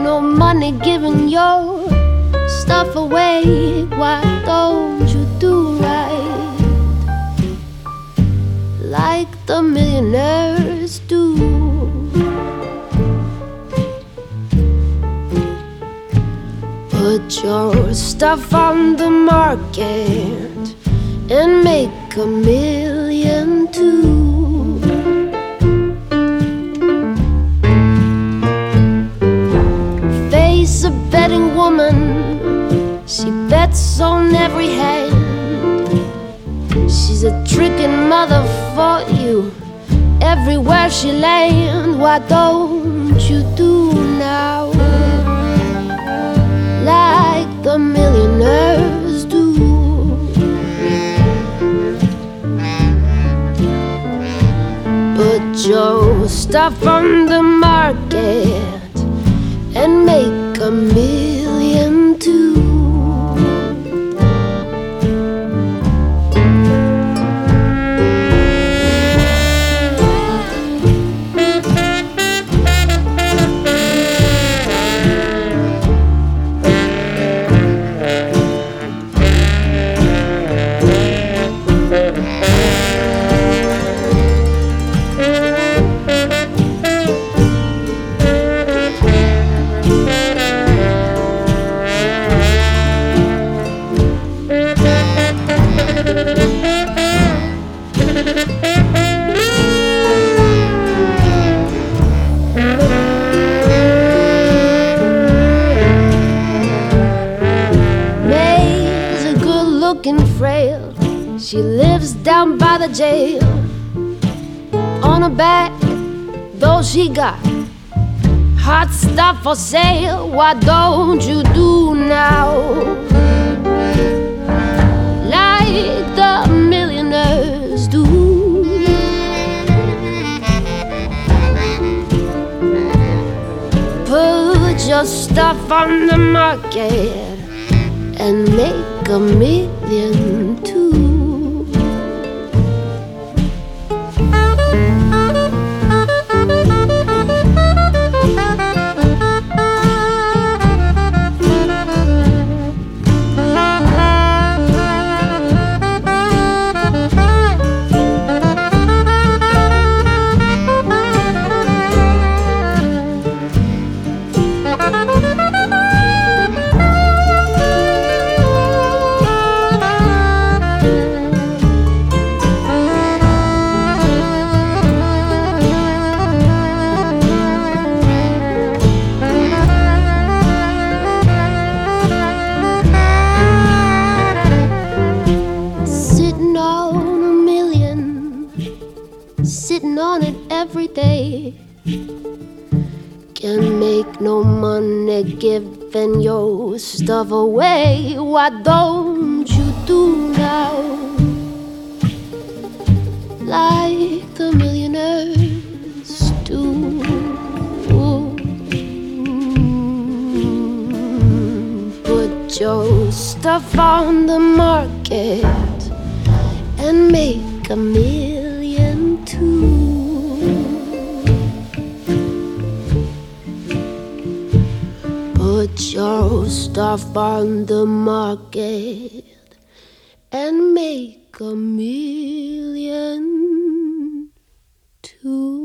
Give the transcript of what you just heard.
no money giving your stuff away. Why don't you do right like the millionaires do? Put your stuff on the market and make a million too. Face a betting woman, she bets on every hand. She's a tricking mother for you everywhere she lands. Why don't you do now like the millionaires do? Put your stuff on the market and make a million too. May's a good-looking frail. She lives down by the jail. On her back, though she got hot stuff for sale. Why don't you do now like the millionaires do? Put your stuff on the market and make a million too. Sitting on it every day. Can make no money giving your stuff away. Why don't you do now like the millionaires do? Put your stuff on the market and make a million too. Put your stuff on the market and make a million too.